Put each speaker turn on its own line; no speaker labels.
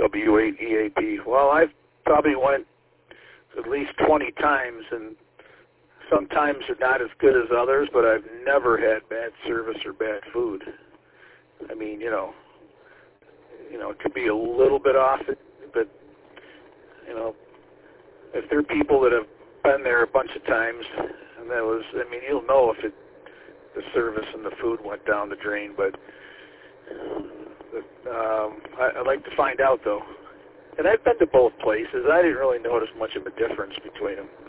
W8EAP. Well, I've probably went at least 20 times, and sometimes they're not as good as others, but I've never had bad service or bad food. I mean, it could be a little bit off, but, if there are people that have been there a bunch of times, and you'll know if the service and the food went down the drain, but I'd like to find out, though. And I've been to both places. I didn't really notice much of a difference between them.